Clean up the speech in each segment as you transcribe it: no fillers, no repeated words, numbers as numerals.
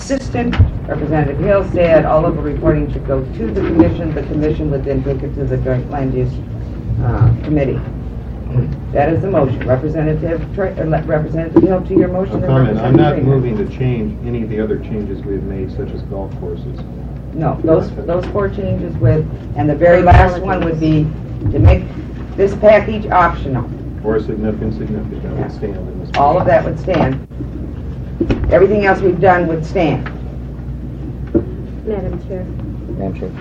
consistent. Representative Hill said all of the reporting should go to the commission. The commission would then take it to the Joint Land Use Committee. That is the motion. Representative Hill, to your motion. A comment. I'm not moving to change any of the other changes we've made, such as golf courses. No, those 4 changes and the very last one would be to make this package optional. Or significant, that would stand in this. All of that would stand. Everything else we've done would stand. Madam Chair. Madam Chair.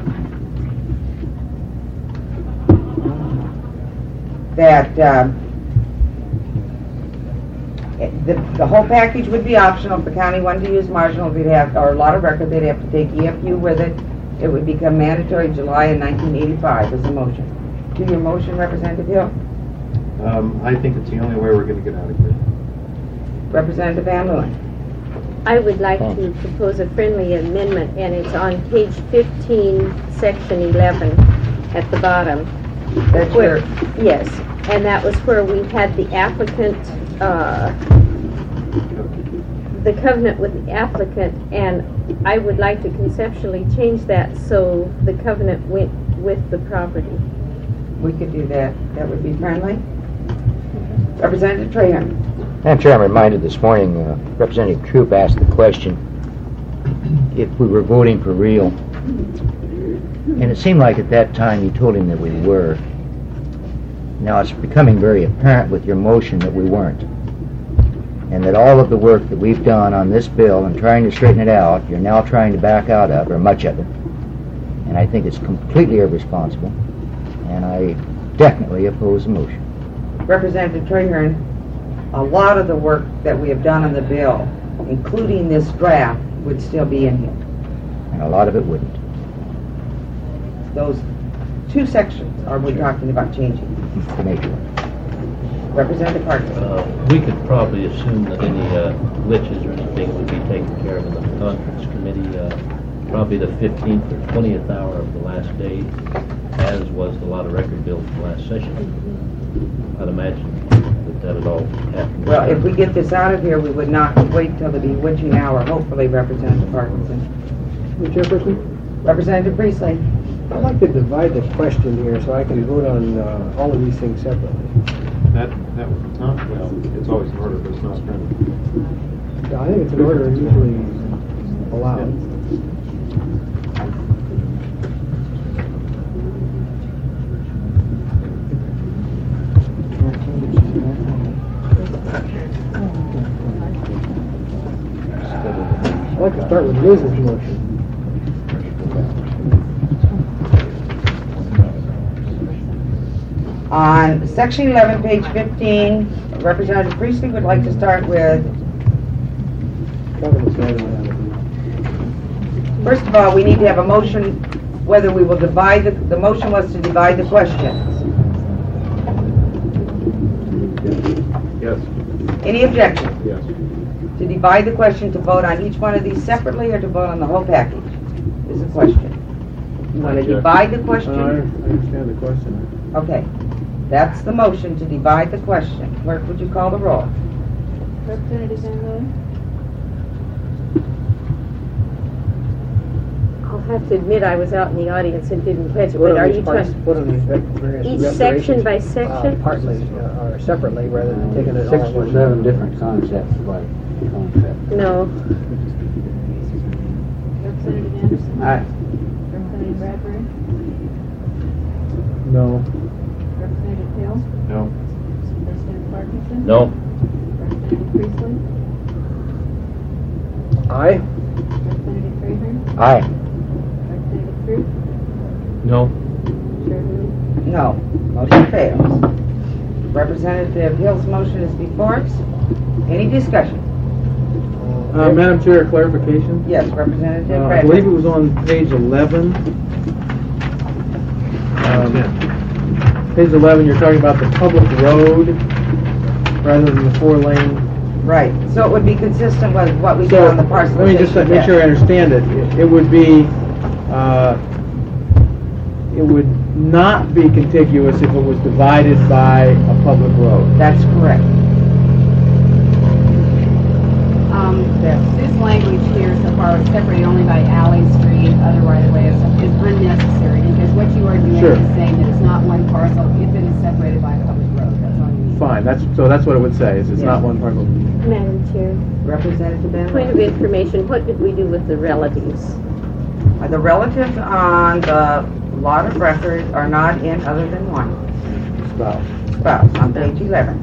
That the whole package would be optional. If the county wanted to use marginal, or a lot of record, they'd have to take EFU with it. It would become mandatory July in 1985 as a motion. To your motion, Representative Hill? I think it's the only way we're going to get out of here. Representative Van Leeuwen? I would like to propose a friendly amendment, and it's on page 15, section 11, at the bottom. That's Yes, and that was where we had the applicant, the covenant with the applicant, and I would like to conceptually change that so the covenant went with the property. We could do that. That would be friendly. Representative Trahan? Madam Chair, I'm reminded this morning, Representative Troop asked the question if we were voting for real. And it seemed like at that time you told him that we were. Now it's becoming very apparent with your motion that we weren't. And that all of the work that we've done on this bill and trying to straighten it out, you're now trying to back out of, or much of it. And I think it's completely irresponsible. And I definitely oppose the motion. Representative Trahern, a lot of the work that we have done on the bill, including this draft, would still be in here. And a lot of it wouldn't. Those 2 sections are we talking about changing. The major one. Representative Parker? We could probably assume that any glitches or anything would be taken care of in the conference committee, probably the 15th or 20th hour of the last day, as was the lot of record bill from last session. I'd imagine that would all happen. Well, if we get this out of here, we would not wait till the bewitching hour, hopefully, Representative Parkinson. Mr. Chairperson? Representative Priestley? I'd like to divide the question here so I can vote on all of these things separately. That was not, well, it's always in order, but it's not friendly. Yeah, I think it's an order usually allowed. I'd like to start with Liz's motion. On section 11, page 15, Representative Priestley would like to start with, first of all, we need to have a motion whether we will divide, the motion was to divide the questions. Yes. Any objection? Yes. To divide the question, to vote on each one of these separately, or to vote on the whole package, is the question. You want to divide the question? I understand the question. Okay. That's the motion, to divide the question. Clerk, would you call the roll? Representative Van Leeuwen? I'll have to admit I was out in the audience and didn't catch it, but are you trying... What are these various Each section by section? Partly or separately rather than taking it all. 6 or 7 different concepts, like concept. No. Representative Anderson? Aye. Representative Bradbury? No. Representative Hill? No. Representative Parkinson? No. Representative Priestley? Aye. Representative Trahern? Aye. Representative Troop? No. Chair Lewis? No. Motion fails. Representative Hill's motion is before us. Any discussion? Madam Chair, clarification. Yes, Representative I Bradbury. believe it was on page 11. Page 11, you're talking about the public road rather than the 4-lane. Right. So it would be consistent with what we did on the parcel. Let me just make sure I understand it. It would be, it would not be contiguous if it was divided by a public road. That's correct. This language here so far So that's what it would say, is it's not Yes. one part. Madam Chair, Representative Van point of Loen. information, what did we do with the relatives? The relatives on the lot of record are not in other than one Spouse. spouse on page 11.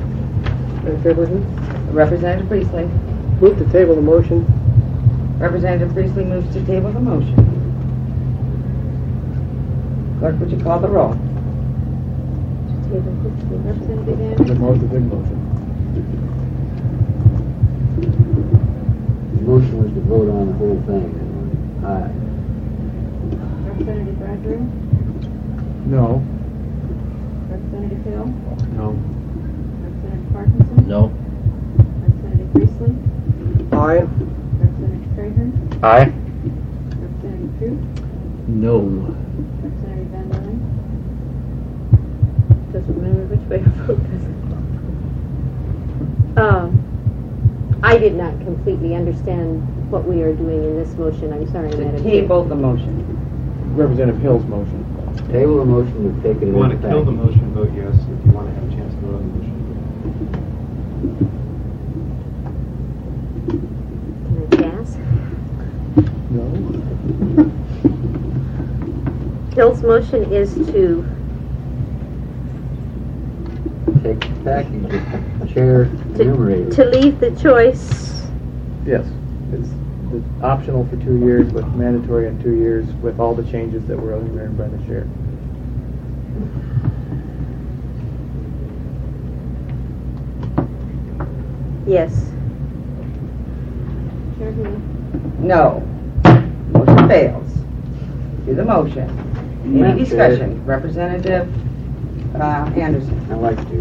Madam Representative Priestley. Move to table the motion. Representative Priestley moves to table the motion. Clerk, would you call the roll? Representative The Anderson, big motion. The motion was to vote on the whole thing. Aye. Representative Bradbury, No. Representative Hill, No. Representative Parkinson, No? Representative Priestley, Aye. Representative Trahern, Aye. Representative Troop, No. Representative Van Loen, Doesn't matter which way I vote, does it? I did not completely understand what we are doing in this motion. I'm sorry, To Madam Chair. table the motion. Representative Hill's motion. Table the motion, we've taken If it you want in to kill the fact. motion, vote yes. If you want to have a chance to vote on the motion, Can I pass? No. Hill's motion is to, Take the package that the chair enumerated. to leave the choice, Yes. It's optional for 2 years with mandatory in 2 years with all the changes that were enumerated by the chair. yes. Chair Hurley, No. Motion fails. Do the motion. Any Madam Chair. discussion? Representative Anderson. I'd like to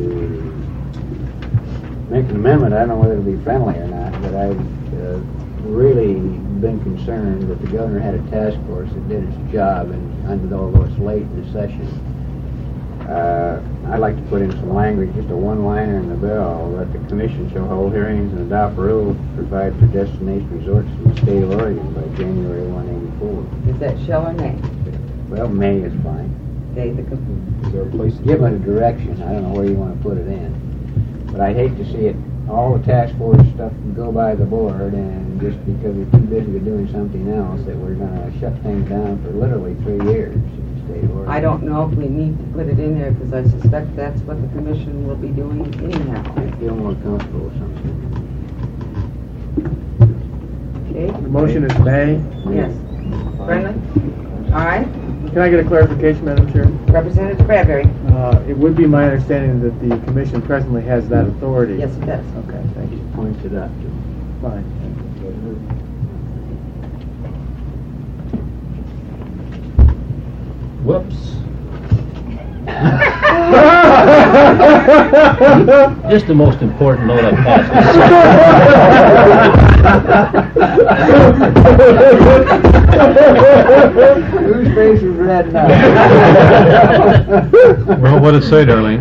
make an amendment. I don't know whether it'll be friendly or not, but I've really been concerned that the governor had a task force that did its job, and although it's late in the session, I'd like to put in some language, just a one-liner in the bill, that the commission shall hold hearings and adopt rules to provide for destination resorts in the state of Oregon by January 184. Is that shall or nay? Well, May is fine. Okay, is there a place to Give it a direction. I don't know where you want to put it in. But I'd hate to see it, all the task force stuff go by the board, and just because we're too busy with doing something else, that we're going to shut things down for literally 3 years in the state of Oregon. I don't know if we need to put it in there because I suspect that's what the commission will be doing anyhow. I feel more comfortable with something. Okay? The motion is May. Yes. Friendly? All right. Can I get a clarification, Madam Chair? Representative Bradbury. It would be my understanding that the commission presently has that authority. Yes, it does. Okay, thank you. Points it up. Fine. Whoops. Just the most important note I passed. Whose face is red now? Well, what did it say, Darlene?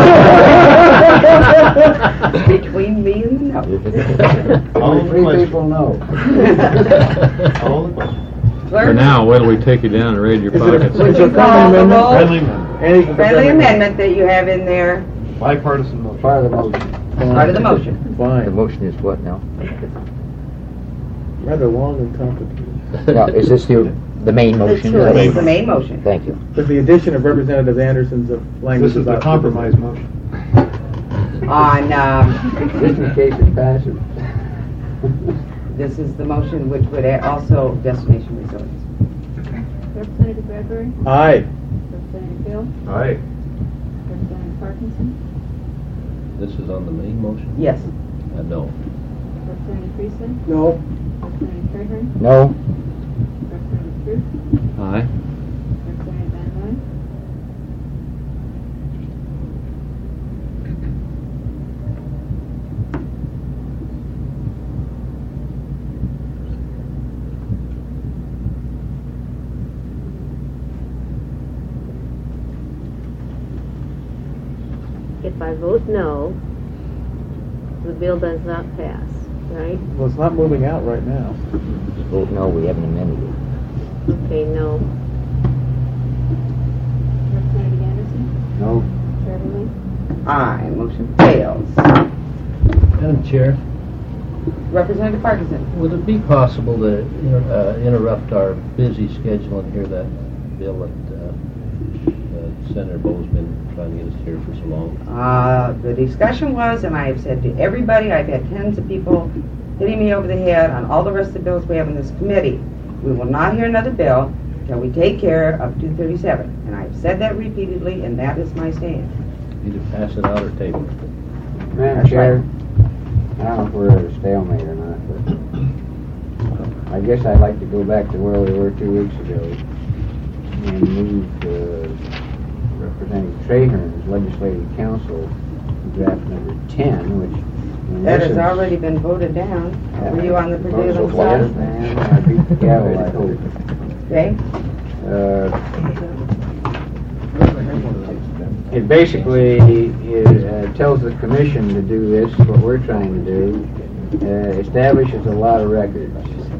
Between me and the no. All Only the 3 questions. people know. All the questions. Clerk? For now, wait till we take you down and raid your Is it a- pockets. Would you It's a call the friendly roll? Friendly amendment. Any Friendly amendment that you have in there, Bipartisan motion. Part of the motion. part of the motion. The Fine. motion is what now? Rather long and complicated. Now, is this the main motion? This is the main motion. Thank you. With the addition of Representative Anderson's language. This is the about- compromise motion. On, Just in case it passes. this is the motion which would also destination resorts. Representative Bradbury, Aye. Representative Hill, Aye. Representative Parkinson, This is on the main motion? Yes. No. Representative Priestley, No. Representative Trahern, No? Representative Troop, Aye. Representative Van Loen, If I vote no, the bill does not pass, right? Well, it's not moving out right now. Vote no, we haven't amended it. Okay, no. Representative Anderson, No. Chair Hurley, Aye. Motion fails. Madam Chair, Representative Parkinson. would it be possible to interrupt our busy schedule and hear that bill that Senator Bowe's been trying to get us here for so long? The discussion was, and I have said to everybody, I've had tens of people hitting me over the head on all the rest of the bills we have in this committee. We will not hear another bill until we take care of 237. And I've said that repeatedly, and that is my stand. Either pass it out or table it. Madam That's Chair, I don't know if we're at a stalemate or not, but I guess I'd like to go back to where we were 2 weeks ago and move Representative Trahern's Legislative Council draft number 10, which in That has essence- already been voted down. Were you on the prevailing Yes, side? ma'am. I beat the gavel, I hope. Okay? It basically tells the commission to do this, what we're trying to do, establishes a lot of records.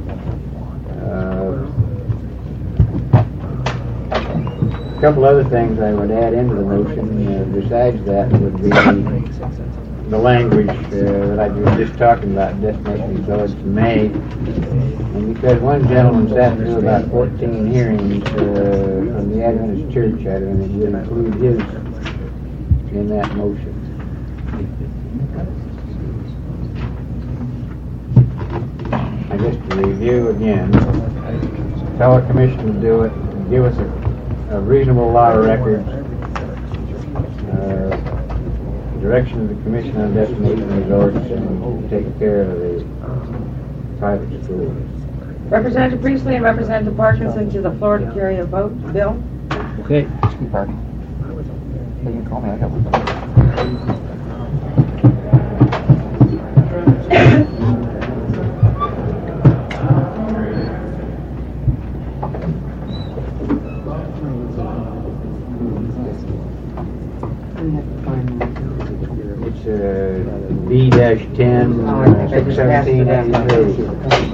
A couple other things I would add into the motion, besides that, would be the language that I was just talking about, destination village to May. And because one gentleman sat through about 14 hearings from the Adventist Church, I don't think we'll include his in that motion. I guess to review again, tell the commission to do it, give us a reasonable lot of records, direction of the commission on destination resorts, and take care of the private schools. Representative Priestley and Representative Parkinson to the floor to carry a vote. Bill? Okay. You call me, I got one. It's B-10, 61783.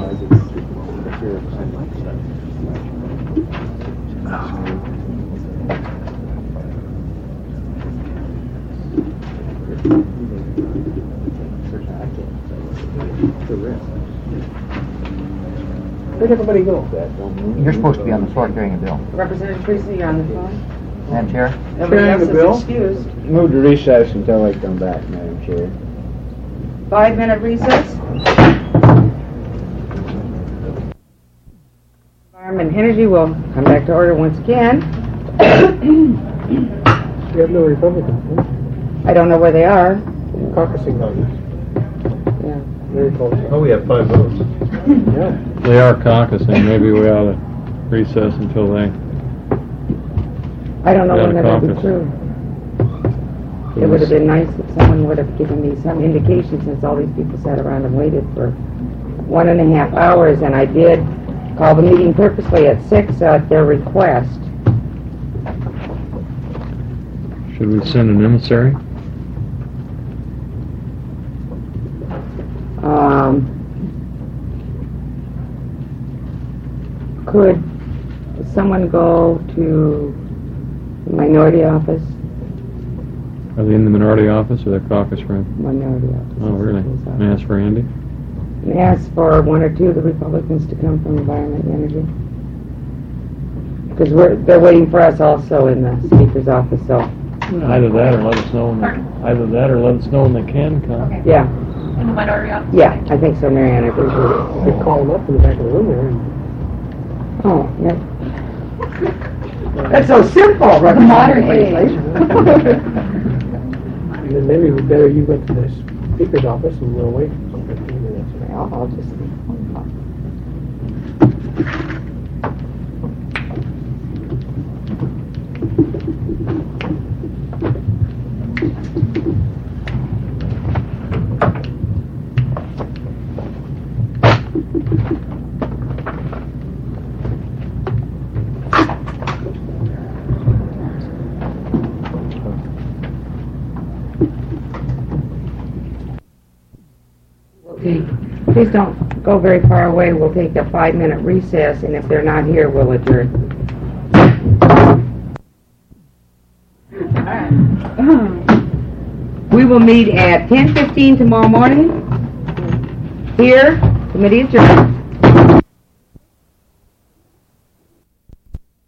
Where'd everybody go? You're supposed to be on the floor carrying a bill. Representative Priestley, you're on the phone. Madam Chair? Everybody else the is bill? excused. Move to recess until I come back, Madam Chair. 5-minute recess. Environment and Energy will come back to order once again. We have no Republicans, huh? I don't know where they are. Caucusing on this. Yeah. Very close. Oh, we have 5 votes. Yeah. They are caucusing, maybe we ought to recess until they... I don't know Yeah, when the that'll be caucus. true. It would have been nice if someone would have given me some indication, since all these people sat around and waited for 1.5 hours, and I did call the meeting purposely at 6 at their request. Should we send an emissary? Could someone go to the minority office? Are they in the minority office or the caucus room? Minority office. Oh, really? And ask for Andy? And ask for 1 or 2 of the Republicans to come from Environment and Energy. Because they're waiting for us also in the Speaker's office, so, Either that or let us know when they can come. yeah. In the minority office? Yeah, I think so, Mary Ann. I think so. You could call them up in the back of the room there. Oh, yeah. That's so simple, right? Modern age. And then maybe we better you went to the speaker's office and we'll wait for 15 minutes. I'll just... Please don't go very far away. We'll take a 5-minute recess, and if they're not here, we'll adjourn. We will meet at 10:15 tomorrow morning. Here, committee adjourned.